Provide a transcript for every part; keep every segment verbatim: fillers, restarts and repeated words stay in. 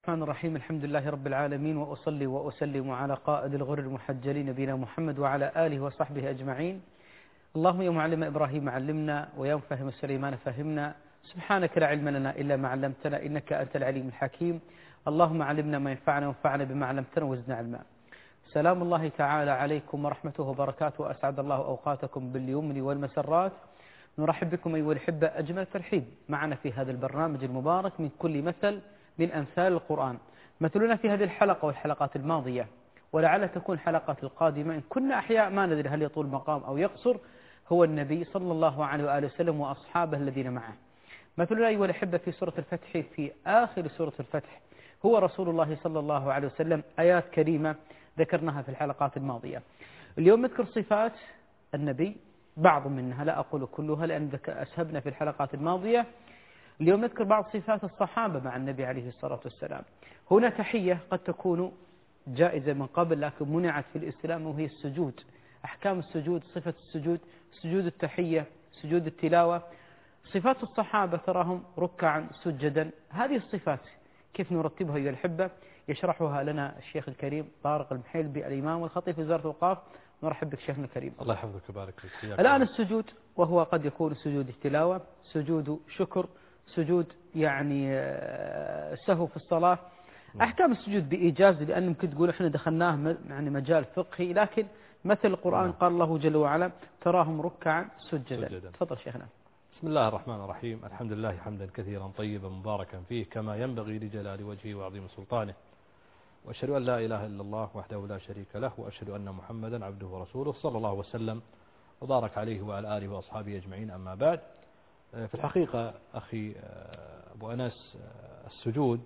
الرحمن الرحيم. الحمد لله رب العالمين، وأصلي وأسلم على قائد الغر المحجلين نبينا محمد وعلى آله وصحبه أجمعين. اللهم يا معلم إبراهيم علمنا، ويا مفهم سليمان فهمنا. سبحانك لا علم لنا إلا ما علمتنا، إنك أنت العليم الحكيم. اللهم علمنا ما ينفعنا وانفعنا بما علمتنا وزدنا علما. سلام الله تعالى عليكم ورحمته وبركاته، أسعد الله أوقاتكم باليمن والمسرات. نرحب بكم أيها الأحبة أجمل ترحيب معنا في هذا البرنامج المبارك من كل مثل من أمثال القرآن. مثلنا في هذه الحلقة والحلقات الماضية، ولعل تكون الحلقات القادمة إن كنا أحياء ما ندري هل يطول مقام أو يقصر، هو النبي صلى الله عليه وآله وسلم وأصحابه الذين معه. مثلنا أيها الأحبة في سورة الفتح، في آخر سورة الفتح، هو رسول الله صلى الله عليه وسلم. آيات كريمة ذكرناها في الحلقات الماضية. اليوم نذكر صفات النبي، بعض منها، لا أقول كلها لأن أسهبنا في الحلقات الماضية. اليوم نذكر بعض صفات الصحابة مع النبي عليه الصلاة والسلام. هنا تحية قد تكون جائزة من قبل لكن منعت في الإسلام، وهي السجود. أحكام السجود، صفة السجود، سجود التحية، سجود التلاوة. صفات الصحابة تراهم ركعا سجدا. هذه الصفات كيف نرتبها أيها الأحبة؟ يشرحها لنا الشيخ الكريم طارق المحيلبي الإمام والخطيب في وزارة الأوقاف. نرحب بك شيخنا الكريم. الله يحفظك ويبارك فيك. الآن السجود، وهو قد يكون سجود التلاوة، سجود شكر، سجود يعني سهو في الصلاة. أحكام السجود بإيجاز، لأن ممكن تقول إحنا دخلناه يعني مجال فقهي، لكن مثل القرآن قال الله جل وعلا تراهم ركعا سجدا. سجدا. تفضل شيخنا. بسم الله الرحمن الرحيم. الحمد لله حمدا كثيرا طيبا مباركا فيه كما ينبغي لجلال وجهه وعظيم سلطانه، وأشهد أن لا إله إلا الله وحده لا شريك له، وأشهد أن محمدا عبده ورسوله صلى الله وسلم وبارك عليه وعلى آله وأصحابه أجمعين. أما بعد، في الحقيقة أخي أبو أنس، السجود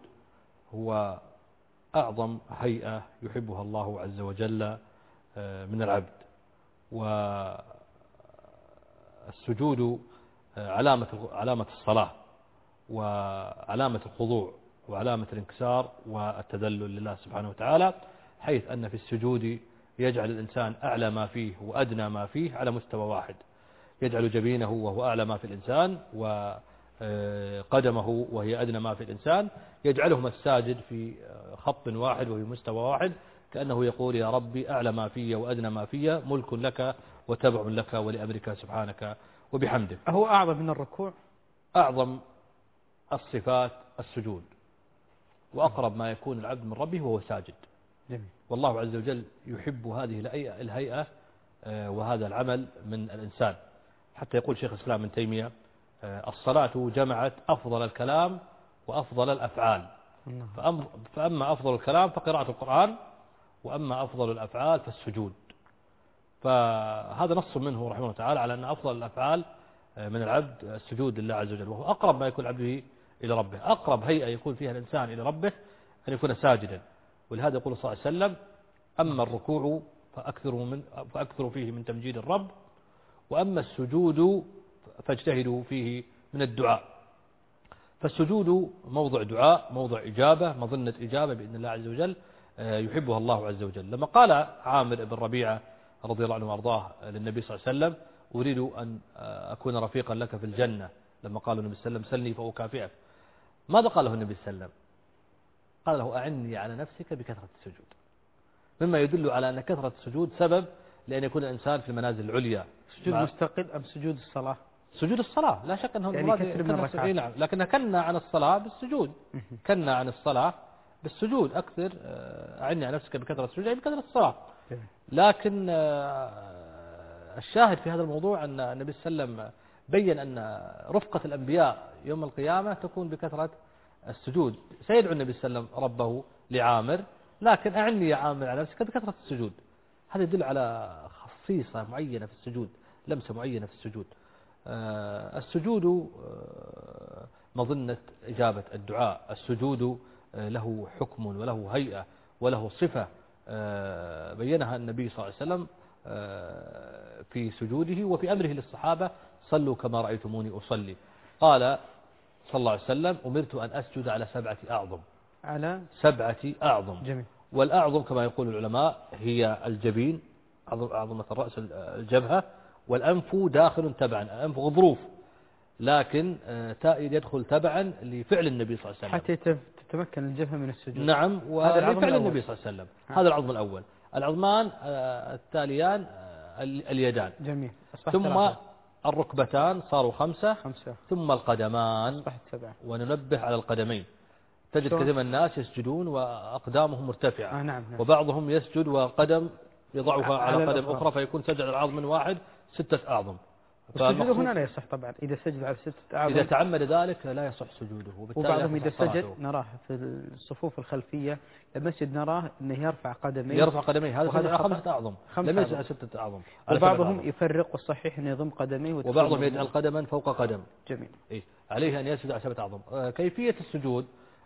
هو أعظم هيئة يحبها الله عز وجل من العبد، والسجود علامة علامة الصلاة، وعلامة الخضوع، وعلامة الانكسار والتذلل لله سبحانه وتعالى، حيث أن في السجود يجعل الإنسان أعلى ما فيه وأدنى ما فيه على مستوى واحد، يجعل جبينه وهو أعلى ما في الإنسان، وقدمه وهي أدنى ما في الإنسان، يجعلهما الساجد في خط واحد وفي مستوى واحد، كأنه يقول يا ربي أعلى ما في وأدنى ما في ملك لك وتبع لك ولأمرك سبحانك وبحمدك. هو أعظم من الركوع؟ أعظم الصفات السجود، وأقرب ما يكون العبد من ربه وهو ساجد. جميل. والله عز وجل يحب هذه الهيئة وهذا العمل من الإنسان، حتى يقول شيخ الإسلام ابن تيمية الصلاة جمعت أفضل الكلام وأفضل الأفعال، فأما أفضل الكلام فقراءة القرآن، وأما أفضل الأفعال فالسجود. فهذا نص منه رحمه الله تعالى على أن أفضل الأفعال من العبد السجود لله عز وجل، وهو أقرب ما يكون عبده إلى ربه. أقرب هيئة يكون فيها الإنسان إلى ربه أن يكون ساجدا، ولهذا يقول صلى الله عليه وسلم أما الركوع فأكثروا, من فأكثروا فيه من تمجيد الرب، وأما السجود فاجتهدوا فيه من الدعاء. فالسجود موضع دعاء، موضع إجابة، مظنة إجابة بإذن الله عز وجل يحبها الله عز وجل. لما قال عامر بن ربيعة رضي الله عنه وأرضاه للنبي صلى الله عليه وسلم أريد أن أكون رفيقا لك في الجنة، لما قال النبي صلى الله عليه وسلم سلني فأكافئك، ماذا قال له النبي صلى الله عليه وسلم؟ قال له أعني على نفسك بكثرة السجود، مما يدل على أن كثرة السجود سبب لأن يكون الإنسان في المنازل العليا. سجود مستقل أم سجود الصلاة؟ سجود الصلاة لا شك أنه يعني كثر من الركعات. نعم، لكن كنا عن الصلاة بالسجود، كنا عن الصلاة بالسجود أكثر. أعني على نفسك بكثرة السجود يعني بكثرة الصلاة. لكن الشاهد في هذا الموضوع أن النبي صلى الله عليه وسلم بين أن رفقة الأنبياء يوم القيامة تكون بكثرة السجود. سيدعو النبي صلى الله عليه وسلم ربه لعامر، لكن أعني يا عامر على نفسك بكثرة السجود. هذا يدل على خصيصة معينة في السجود، لمسة معينة في السجود. السجود مظنة إجابة الدعاء، السجود له حكم وله هيئة وله صفة بينها النبي صلى الله عليه وسلم في سجوده وفي أمره للصحابة صلوا كما رأيتموني أصلي. قال صلى الله عليه وسلم أمرت أن أسجد على سبعة أعظم، على سبعة أعظم. جميل. والأعظم كما يقول العلماء هي الجبين، عظمة الرأس الجبهة، والأنف داخل تبعا، الأنف غضروف، لكن تائد يدخل تبعا لفعل النبي صلى الله عليه وسلم حتى تتمكن الجبهة من السجود. نعم، وهذا فعل النبي صلى الله عليه وسلم. هذا العظم الأول. العظمان التاليان اليدان. جميل. ثم ثلاثة. الركبتان صاروا خمسة. خمسة. ثم القدمان. أصبحت سبعة. وننبه على القدمين. تجد كثير من الناس يسجدون وأقدامهم مرتفعة. آه نعم نعم. وبعضهم يسجد وقدم يضعها على, على قدم أخرى فيكون سجد على عظم واحد ستة أعظم. السجود هنا لا يصح طبعا إذا سجد على ستة أعظم. إذا تعمد ذلك لا يصح سجوده. وبعضهم إذا سجد نراه في الصفوف الخلفية المسجد نراه أنه يرفع قدميه. يرفع قدميه هذا سجد على خمسة أعظم. لم يسجد على ستة أعظم. وبعضهم يفرق والصحيح أنه يضم قدميه. وبعضهم يجعل قدما فوق قدم. جميل. إيه؟ عليه أن يسجد على سبعة أعظم. كيفية السجود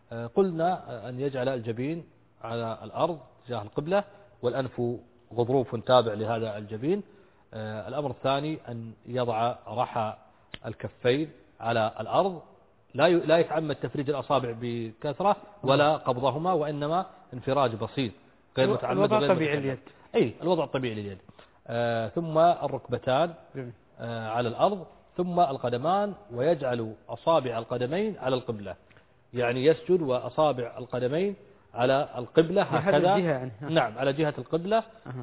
قلنا أن يجعل الجبين على الأرض تجاه القبلة والأنف غضروف تابع لهذا الجبين. الأمر الثاني أن يضع رحى الكفين على الأرض، لا لا يتعمد تفريج الأصابع بكثرة ولا قبضهما، وإنما انفراج بسيط غير متعمد. الوضع الطبيعي لليد. أي الوضع الطبيعي لليد. آه ثم الركبتان آه على الأرض، ثم القدمان، ويجعل أصابع القدمين على القبلة، يعني يسجد وأصابع القدمين على القبلة هكذا. يعني. نعم على جهة القبلة.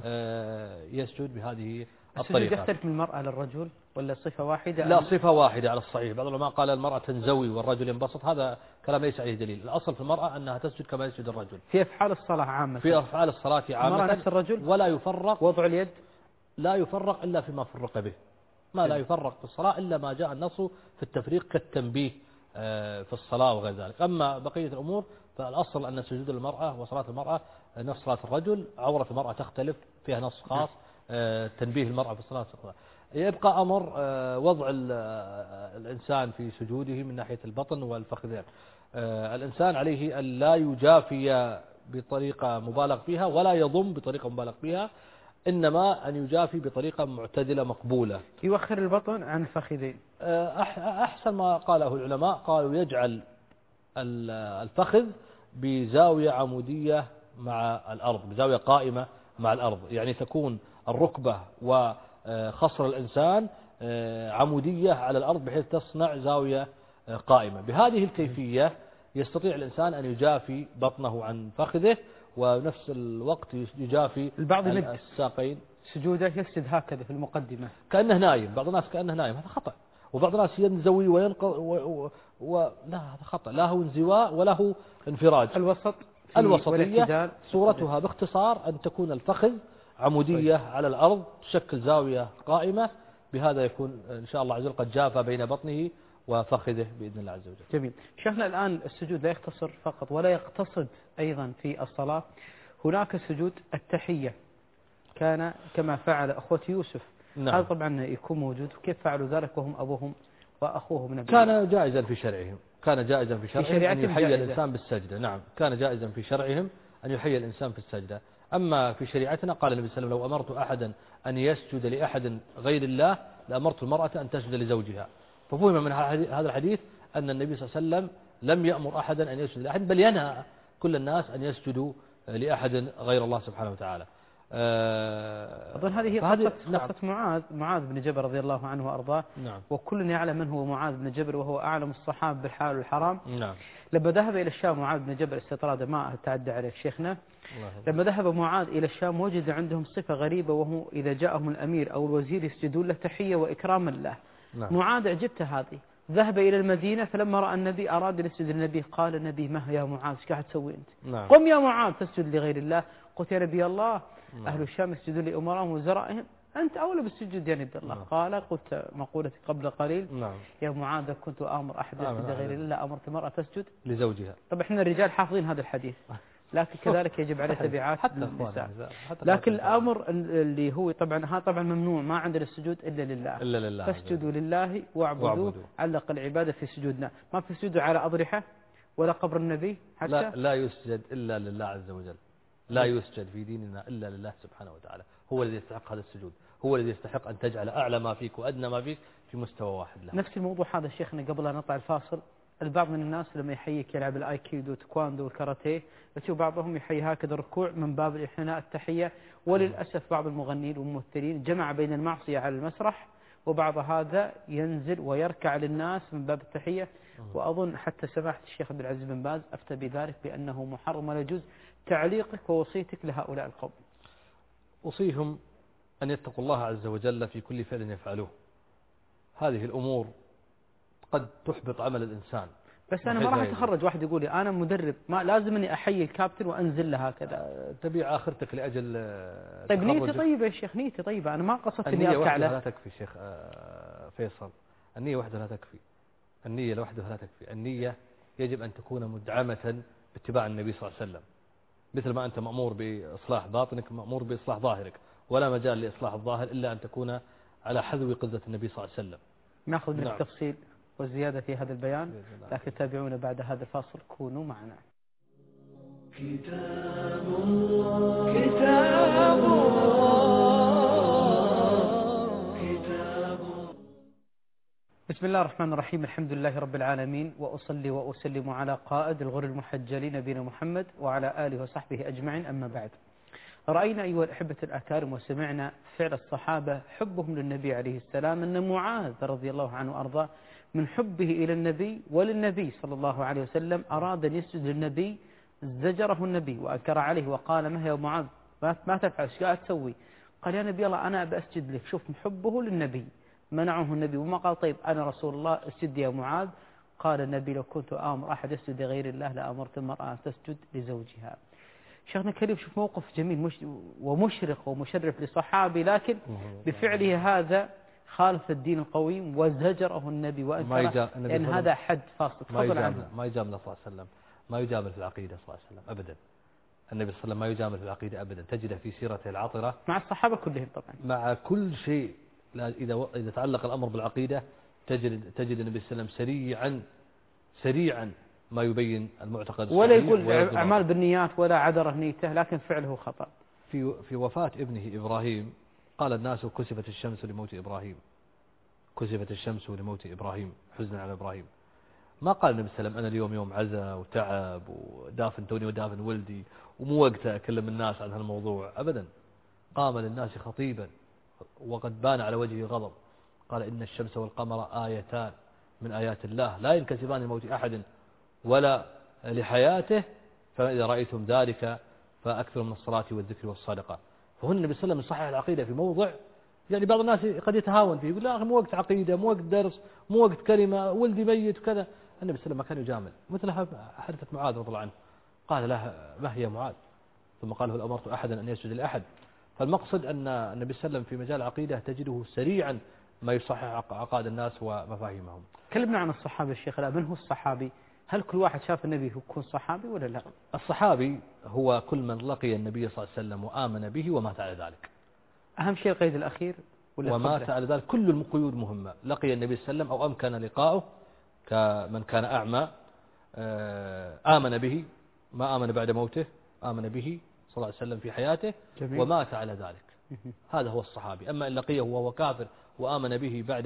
آه يسجد بهذه الطريقة. يختلف من المرأة للرجل ولا صفة واحدة؟ لا صفة واحدة على الصحيح. بعض العلماء قال المرأة تنزوي والرجل ينبسط، هذا كلام ليس عليه دليل. الأصل في المرأة أنها تسجد كما يسجد الرجل في أفعال الصلاة عامة. في أفعال الصلاة عامة نفس الرجل. ولا يفرق وضع اليد لا يفرق إلا فيما فرق به. ما لا يفرق في الصلاة إلا ما جاء النص في التفريق كالتنبيه في الصلاة وغير ذلك. أما بقية الأمور فالأصل أن سجود المرأة وصلاة المرأة نفس صلاة الرجل. عورة المرأة تختلف، فيها نص خاص تنبيه المرأة في الصلاة. يبقى أمر وضع الإنسان في سجوده من ناحية البطن والفخذين. الإنسان عليه أن لا يجافي بطريقة مبالغ فيها ولا يضم بطريقة مبالغ فيها، إنما أن يجافي بطريقة معتدلة مقبولة. يوخر البطن عن الفخذين. أحسن ما قاله العلماء، قالوا يجعل الفخذ بزاوية عمودية مع الأرض، بزاوية قائمة مع الأرض، يعني تكون الركبة وخصر الإنسان عمودية على الأرض بحيث تصنع زاوية قائمة. بهذه الكيفية يستطيع الإنسان أن يجافي بطنه عن فخذه ونفس الوقت يجافي البعض الساقين. سجوده يسجد هكذا في المقدمة كأنه نايم. بعض الناس كأنه نايم، هذا خطأ. وبعض الناس ينزوي وينقض و... و... و... لا هذا خطأ. لا هو انزواء ولا هو انفراج. الوسط الوسطية صورتها باختصار أن تكون الفخذ عمودية طيب. على الأرض تشكل زاوية قائمة، بهذا يكون إن شاء الله عز وجل قد جاف بين بطنه وفخذه بإذن الله عز وجل. جميل. شيخنا الآن السجود لا يقتصر فقط ولا يقتصد أيضا في الصلاة، هناك سجود التحية كان كما فعل أخوة يوسف. نعم. هذا طبعا يكون موجود، كيف فعلوا ذلك وهم أبوهم وأخوهم نبي؟ كان جائزا في شرعهم، كان جائزا في شرعهم أن يحيي الإنسان بالسجدة. نعم كان جائزا في شرعهم أن يحيي الإنسان في السجدة. أما في شريعتنا قال النبي صلى الله عليه وسلم لو أمرت أحدا أن يسجد لأحد غير الله لأمرت المرأة أن تسجد لزوجها. ففهم من هذا الحديث أن النبي صلى الله عليه وسلم لم يأمر أحدا أن يسجد لأحد، بل ينهى كل الناس أن يسجدوا لأحد غير الله سبحانه وتعالى. أظن هذه هي قصة نعم. معاذ معاذ بن جبل رضي الله عنه وأرضاه. نعم. وكل يعلم من هو معاذ بن جبل وهو أعلم الصحابة بالحلال والحرام. نعم. لما ذهب إلى الشام معاذ بن جبل استطراد ما تعدى عليه شيخنا. لما ذهب معاذ إلى الشام وجد عندهم صفة غريبة، وهو إذا جاءهم الأمير أو الوزير يسجدون له تحية وإكراما له. نعم. معاذ أعجبت هذه، ذهب إلى المدينة فلما رأى النبي أراد أن يسجد للنبي، قال النبي ما يا معاذ ايش قاعد تسوي أنت؟ نعم. قم يا معاذ تسجد لغير الله. قلت يا نبي الله نعم. أهل الشام يسجدون لأمرائهم وزرائهم، أنت أولى بالسجود يا نبي الله. نعم. قال قلت مقولتي قبل قليل. نعم. يا معاذ كنت أمر أحد يسجد لغير الله أمرت المرأة تسجد لزوجها. طب إحنا الرجال حافظين هذا الحديث، لكن كذلك يجب عليه تبعات حتى النساء. لكن الأمر اللي هو طبعا ها طبعا ممنوع، ما عندنا السجود إلا لله. إلا لله. فاسجدوا لله واعبدوا، علق العبادة في سجودنا، ما في سجود على أضرحة ولا قبر النبي حتى. لا, لا يسجد إلا لله عز وجل، لا يسجد في ديننا إلا لله سبحانه وتعالى، هو الذي يستحق هذا السجود، هو الذي يستحق أن تجعل أعلى ما فيك وأدنى ما فيك في مستوى واحد له. نفس الموضوع هذا شيخنا قبل أن نطلع الفاصل، البعض من الناس لما يحييك يلعب الايكيدو والتايكوندو والكاراتيه، تشوف بعضهم يحيي هكذا الركوع من باب الانحناء التحية. وللأسف بعض المغنيين والممثلين جمع بين المعصية على المسرح، وبعض هذا ينزل ويركع للناس من باب التحية. وأظن حتى سماحة الشيخ عبد العزيز بن باز أفتى بذلك بأنه محرم ولا يجوز. تعليقك ووصيتك لهؤلاء القوم؟ أوصيهم أن يتقوا الله عز وجل في كل فعل يفعلوه. هذه الأمور قد تحبط عمل الإنسان. بس أنا ما راح أتخرج واحد يقول لي أنا مدرب ما لازم أني أحيي الكابتن وأنزل له هكذا. تبيع آخرتك لأجل طيب نيتي طيبة يا شيخ، نيتي طيبة، أنا ما قصدت أني أركع له. لا تكفي شيخ فيصل، النية وحدها لا تكفي، النية لوحدها لا تكفي، النية يجب أن تكون مدعمة باتباع النبي صلى الله عليه وسلم. مثل ما أنت مأمور بإصلاح باطنك مأمور بإصلاح ظاهرك، ولا مجال لإصلاح الظاهر إلا أن تكون على حذو قذة النبي صلى الله عليه وسلم. نأخذ من التفصيل والزيادة في هذا البيان، لكن تابعونا بعد هذا الفاصل، كونوا معنا. كتاب الله كتاب الله كتاب الله. بسم الله الرحمن الرحيم، الحمد لله رب العالمين، وأصلي وأسلم على قائد الغر المحجلين نبينا محمد وعلى آله وصحبه أجمعين، أما بعد. رأينا أيها الأحبة الأكارم وسمعنا فعل الصحابة حبهم للنبي عليه السلام، أن معاذ رضي الله عنه وأرضاه من حبه إلى النبي وللنبي صلى الله عليه وسلم أراد أن يسجد للنبي، زجره النبي وأنكر عليه وقال ما يا معاذ ما تفعل، ايش قاعد تسوي؟ قال يا نبي الله أنا بأسجد لك. شوف حبه للنبي، منعه النبي وما قال طيب أنا رسول الله اسجد يا معاذ. قال النبي لو كنت آمر أحد يسجد لغير الله لأمرت المرأة أن تسجد لزوجها. شيخنا الكريم شوف موقف جميل مش ومشرق ومشرف لصحابي، لكن بفعله هذا خالف الدين القويم وزجره النبي وأنكره، لأن هذا حد فاصل. تفضل عنه. ما يجامل صلى الله عليه وسلم، ما يجامل في العقيدة صلى الله عليه وسلم أبدا. النبي صلى الله عليه وسلم ما يجامل في العقيدة أبدا، تجده في سيرته العطرة مع الصحابة كلهم طبعا مع كل شيء. إذا إذا تعلق الأمر بالعقيدة تجد تجد النبي صلى الله عليه وسلم سريعا سريعا ما يبين المعتقد، ولا يقول أعمال بالنيات ولا عذره نيته، لكن فعله خطأ. في في وفاة ابنه إبراهيم قال الناس كسفت الشمس لموت إبراهيم، كسفت الشمس لموت إبراهيم حزنا على إبراهيم. ما قال النبي صلى الله عليه وسلم أنا اليوم يوم عزاء وتعب ودافن توني ودافن ولدي ومو وقته أكلم الناس عن هالموضوع أبدا. قام للناس خطيبا وقد بان على وجهه غضب، قال إن الشمس والقمر آيتان من آيات الله لا ينكسفان لموت أحد ولا لحياته، فإذا رأيتم ذلك فأكثر من الصلاة والذكر والصدقة. فهو النبي صلى الله عليه وسلم يصحح العقيدة في موضع يعني بعض الناس قد يتهاون فيه، يقول لا أخي مو وقت عقيدة، مو وقت درس، مو وقت كلمة، ولدي ميت وكذا. النبي صلى الله عليه وسلم ما كان يجامل، مثل حدثت معاذ رضي الله عنه، قال له ما هي معاذ، ثم قال له أمرت أحدا أن يسجد لأحد. فالمقصد أن النبي صلى الله عليه وسلم في مجال العقيدة تجده سريعا ما يصحح عقائد الناس ومفاهيمهم. كلمنا عن الصحابة الشيخ، لا من هو الصحابي؟ هل كل واحد شاف النبي يكون صحابي ولا لا؟ الصحابي هو كل من لقي النبي صلى الله عليه وسلم وآمن به ومات على ذلك. أهم شيء القيد الأخير ولا ومات على ذلك. كل القيود مهمة. لقي النبي صلى الله عليه وسلم أو أمكن لقاؤه كمن كان أعمى، آمن به، ما آمن بعد موته، آمن به صلى الله عليه وسلم في حياته جميل. ومات على ذلك. هذا هو الصحابي. أما إن لقيه وهو كافر وآمن به بعد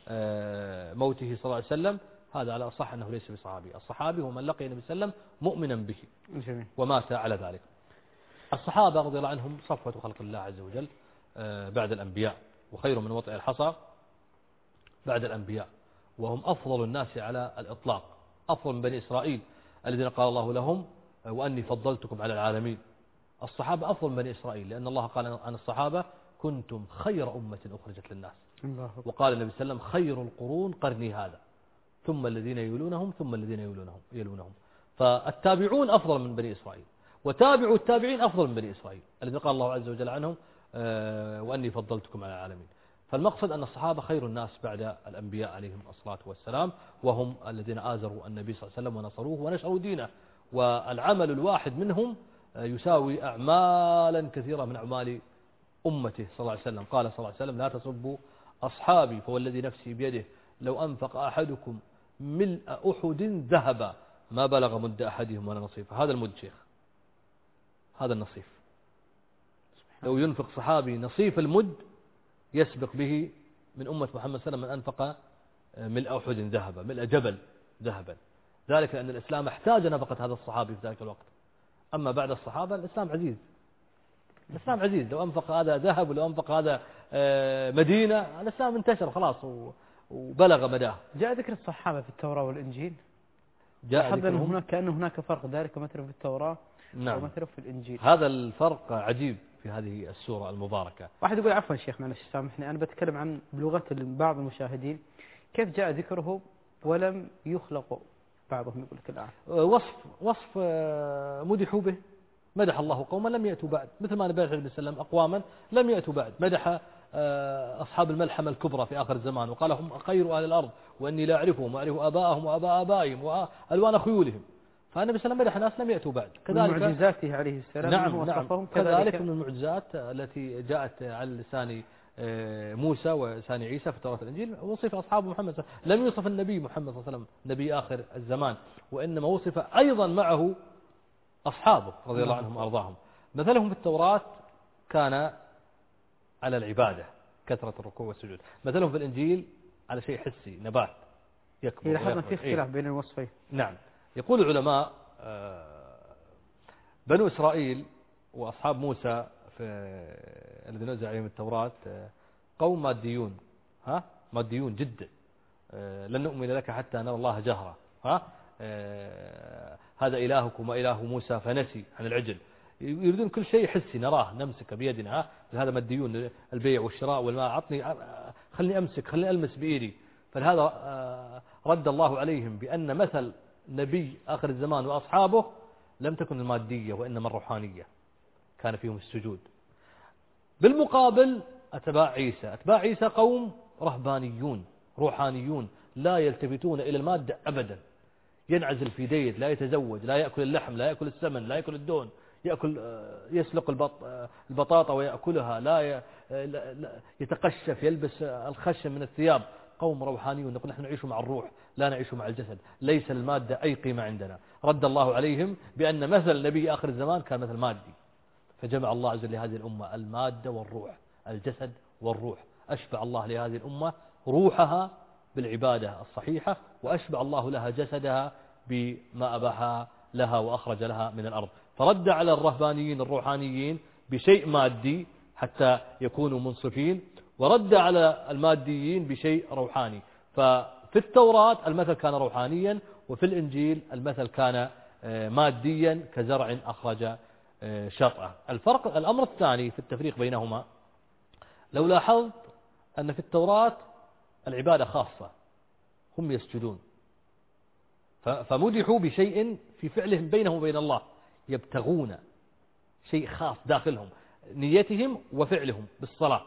موته صلى الله عليه وسلم، هذا على أصح أنه ليس بصحابي. الصحابي هو من لقي النبي صلى الله عليه وسلم مؤمنا به جميل. ومات على ذلك. الصحابة رضي الله عنهم صفوة خلق الله عز وجل بعد الأنبياء، وخير من وطئ الحصى بعد الأنبياء، وهم أفضل الناس على الإطلاق، أفضل من بني إسرائيل الذين قال الله لهم وأني فضلتكم على العالمين. الصحابة أفضل من بني إسرائيل، لأن الله قال عن الصحابة كنتم خير أمة أخرجت للناس. وقال النبي صلى الله عليه وسلم خير القرون قرني هذا ثم الذين يلونهم ثم الذين يلونهم يلونهم. فالتابعون أفضل من بني إسرائيل، وتابعوا التابعين أفضل من بني إسرائيل الذين قال الله عز وجل عنهم وأني فضلتكم على العالمين. فالمقصد أن الصحابة خير الناس بعد الأنبياء عليهم الصلاة والسلام، وهم الذين آزروا النبي صلى الله عليه وسلم ونصروه ونشروا دينه، والعمل الواحد منهم يساوي أعمالا كثيرة من أعمال أمته صلى الله عليه وسلم. قال صلى الله عليه وسلم لا تسبوا أصحابي فوالذي نفسي بيده لو أنفق أحدكم ملء أحد ذهبا ما بلغ مد أحدهم ولا نصيف. هذا المد شيخ، هذا النصيف. لو ينفق صحابي نصيف المد يسبق به من أمة محمد صلى الله عليه وسلم من أنفق ملء أحد ذهبا، ملء جبل ذهبا. ذلك لأن الإسلام احتاج نفقة هذا الصحابي في ذلك الوقت. أما بعد الصحابة الإسلام عزيز، الإسلام عزيز. لو أنفق هذا ذهب ولو أنفق هذا مدينة الإسلام انتشر خلاص وبلغ مداه. جاء ذكر الصحابة في التوراة والإنجيل؟ جاء ذكرهم هناك كأن هناك فرق ذلك مثلا في التوراة نعم. ومثلا في الإنجيل. هذا الفرق عجيب في هذه السورة المباركة. واحد يقول عفوا شيخ معلش سامحني، أنا بتكلم عن بلغة بعض المشاهدين، كيف جاء ذكره ولم يخلق بعضهم يقول لك الآن؟ وصف وصف مدحوا به، مدح الله قوما لم يأتوا بعد، مثل ما نبي عليه السلام أقواما لم يأتوا بعد، مدح أصحاب الملحمة الكبرى في آخر الزمان وقال هم خير أهل الأرض وإني لا أعرفهم وأعرف آباءهم وآباء آبائهم وألوان خيولهم. فالنبي صلى الله عليه وسلم مدح ناس لم يأتوا بعد. كذلك من معجزاته عليه السلام نعم نعم كذلك من المعجزات التي جاءت على لسان موسى ولسان عيسى في التوراة والإنجيل وصف أصحاب محمد صلى الله عليه وسلم. لم يوصف النبي محمد صلى الله عليه وسلم نبي آخر الزمان، وإنما وصف أيضا معه أصحابه رضي الله عنهم وأرضاهم. مثلهم في التوراة كان على العبادة كثرة الركوع والسجود، مثلهم في الإنجيل على شيء حسي نبات يكبر. لاحظنا في اختلاف بين الوصفين. نعم. يقول العلماء بنو إسرائيل وأصحاب موسى في الذين نزل عليهم التوراة قوم ماديون، ها ماديون جدا، لن نؤمن لك حتى نرى الله جهرة، ها هذا إلهكم وإله موسى فنسي عن العجل، يريدون كل شيء حسي نراه نمسك بيدنا، ها هذا ماديون، البيع والشراء والماء، عطني خلني أمسك خلني ألمس بإيدي. فلهذا رد الله عليهم بأن مثل نبي آخر الزمان وأصحابه لم تكن المادية وإنما الروحانية، كان فيهم السجود. بالمقابل أتباع عيسى، أتباع عيسى قوم رهبانيون روحانيون لا يلتفتون إلى المادة أبدا، ينعزل في دير، لا يتزوج، لا يأكل اللحم، لا يأكل السمن، لا يأكل الدون، يأكل يسلق البطاطا ويأكلها، لا يتقشف، يلبس الخشم من الثياب. قوم روحانيون، نقول نحن نعيش مع الروح لا نعيش مع الجسد، ليس المادة أي قيمة عندنا. رد الله عليهم بأن مثل نبي آخر الزمان كان مثل مادي، فجمع الله عز وجل لهذه الأمة المادة والروح، الجسد والروح. أشبع الله لهذه الأمة روحها بالعبادة الصحيحة، وأشبع الله لها جسدها بما أباح لها وأخرج لها من الأرض. فرد على الرهبانيين الروحانيين بشيء مادي حتى يكونوا منصفين، ورد على الماديين بشيء روحاني. ففي التوراة المثل كان روحانيا، وفي الإنجيل المثل كان ماديا كزرع أخرج شطأه. الفرق الأمر الثاني في التفريق بينهما، لو لاحظت أن في التوراة العبادة خاصة، هم يسجدون، فمدحوا بشيء في فعلهم بينهم وبين الله، يبتغون شيء خاص داخلهم، نيتهم وفعلهم بالصلاة.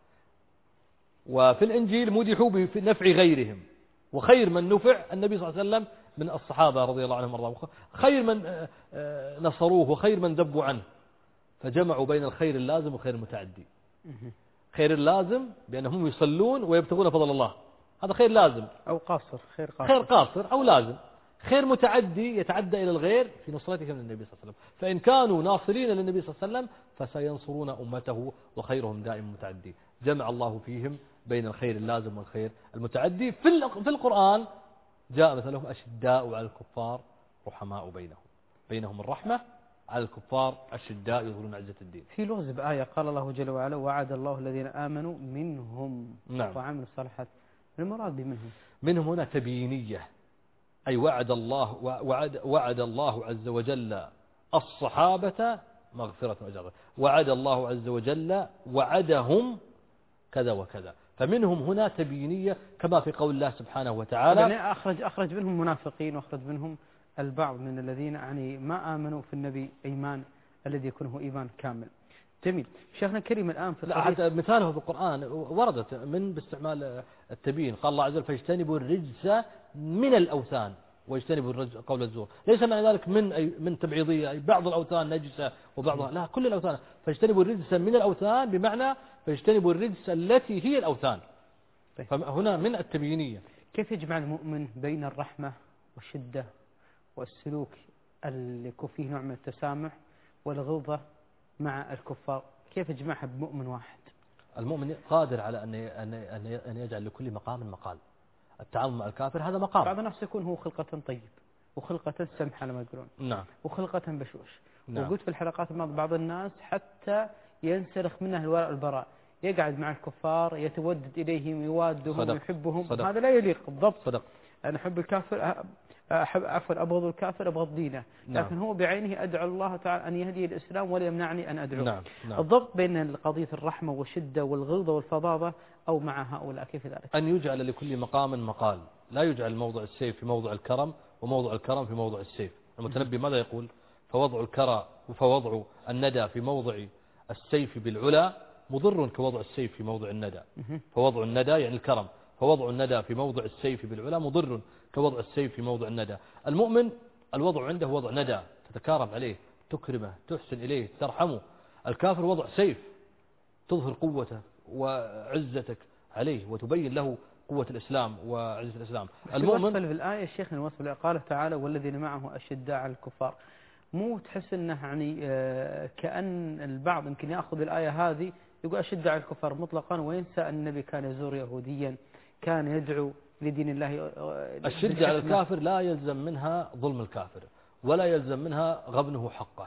وفي الإنجيل مدحوا بنفع غيرهم، وخير من نفع النبي صلى الله عليه وسلم من الصحابة رضي الله عنهم وارضاهم، خير من نصروه وخير من ذبوا عنه. فجمعوا بين الخير اللازم وخير المتعدي. خير اللازم بأنهم يصلون ويبتغون فضل الله، هذا خير لازم أو قاصر، خير قاصر، خير قاصر أو لازم. خير متعدي يتعدى إلى الغير في نصرتهم للنبي صلى الله عليه وسلم، فإن كانوا ناصرين للنبي صلى الله عليه وسلم فسينصرون أمته وخيرهم دائم متعدي. جمع الله فيهم بين الخير اللازم والخير المتعدي. في القرآن جاء مثلهم أشداء على الكفار رحماء بينهم، بينهم الرحمة، على الكفار أشداء يظهرون عزة الدين. في لغز بآية قال الله جل وعلا وعد الله الذين آمنوا منهم نعم. وعملوا الصالحات، المراد بمنهم منهم هنا تبيينية، أي وعد الله وعد, وعد الله عز وجل الصحابة مغفرة وأجر، وعد الله عز وجل وعدهم كذا وكذا، فمنهم هنا تبيينية كما في قول الله سبحانه وتعالى. يعني أخرج أخرج منهم منافقين، وأخرج منهم البعض من الذين يعني ما آمنوا في النبي إيمان الذي يكون هو إيمان كامل. جميل. شيخنا الكريم الآن في لا حتى مثاله في القرآن وردت من باستعمال التبيين، قال الله عز وجل فاجتنبوا الرجس من الأوثان واجتنبوا قول الزور. ليس معنى ذلك من أي من تبعيضية أي بعض الأوثان نجسة وبعضها لا، كل الأوثان. فاجتنبوا الرجس من الأوثان بمعنى فاجتنبوا الرجس التي هي الأوثان. فهنا من التبيينية. كيف يجمع المؤمن بين الرحمة والشدة والسلوك اللي يكون فيه نوع من التسامح والغلظة مع الكفار؟ كيف يجمعها بمؤمن واحد؟ المؤمن قادر على أن أن يجعل لكل مقام مقال. التعامل مع الكافر هذا مقام. بعض الناس يكون هو خلقة طيب وخلقة سمحة لما يقولون، نعم، وخلقة بشوش. نعم. وقلت في الحلقات الماضية بعض الناس حتى ينسلخ منه الولاء والبراء، يقعد مع الكفار يتودد إليهم يوادهم صدق. ويحبهم، صدق. هذا لا يليق بالضبط. صدق. أنا أحب الكافر، أحب عفوا أبغض الكافر أبغض دينه، لكن نعم. هو بعينه أدعو الله تعالى أن يهدي الإسلام ولا يمنعني أن أدعو. نعم. نعم. الضبط بين قضية الرحمة والشدة والغلظة والفظاظة أو مع هؤلاء كيف ذلك؟ أن يجعل لكل مقام مقال، لا يجعل موضع السيف في موضع الكرم وموضع الكرم في موضع السيف. المتنبي ماذا يقول؟ فوضع الكرى فوضع الندى في موضع السيف بالعلا مضر كوضع السيف في موضع الندى. فوضع الندى يعني الكرم، فوضع الندى في موضع السيف بالعلا مضر كوضع السيف في موضع الندى. المؤمن الوضع عنده وضع ندى، تتكارم عليه، تكرمه، تحسن إليه، ترحمه. الكافر وضع سيف، تظهر قوته وعزتك عليه وتبين له قوة الإسلام وعزة الإسلام. المؤمن في الآية الشيخ الوصف قال تعالى والذين معه أشداء على الكفار، مو تحس أنه يعني كأن البعض يمكن يأخذ الآية هذه يقول أشداء على الكفار مطلقا وينسى أن النبي كان يزور يهوديا، كان يدعو لدين الله. الشدة على الكافر لا يلزم منها ظلم الكافر ولا يلزم منها غبنه حقه.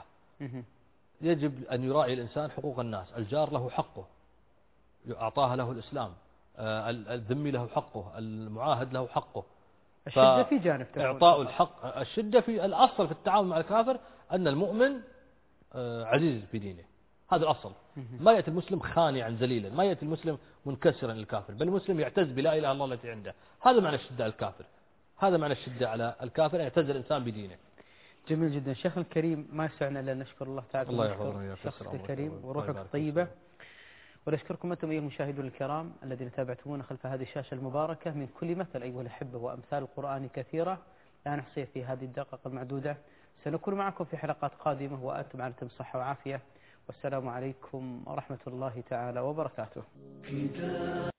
يجب أن يراعي الإنسان حقوق الناس. الجار له حقه أعطاها له الإسلام، الذمي له حقه، المعاهد له حقه. الشدة في جانب إعطاء الحق، الشدة في الأصل في التعامل مع الكافر أن المؤمن عزيز في دينه، هذا الأصل. ما يأتي المسلم خانعا ذليلا، ما يأتي المسلم منكسرا للكافر، بل المسلم يعتز بلا إله إلا الله التي عنده. هذا معنى الشدة على الكافر، هذا معنى الشدة على الكافر، يعتز الإنسان بدينه. جميل جدا. شيخ الكريم ما يسعنا إلا نشكر الله تعالى. الله يحفظنا شخصك الكريم وروحك الطيبة، ونشكركم أنتم أيها المشاهدون الكرام الذين تابعتمونا خلف هذه الشاشة المباركة من كل مثل أيها الأحبة، وأمثال القرآن كثيرة لا نحصيها في هذه الدقائق المعدودة. سنكون معكم في حلقات قادمة وأنتم على تم صحة وعافية، والسلام عليكم ورحمة الله تعالى وبركاته.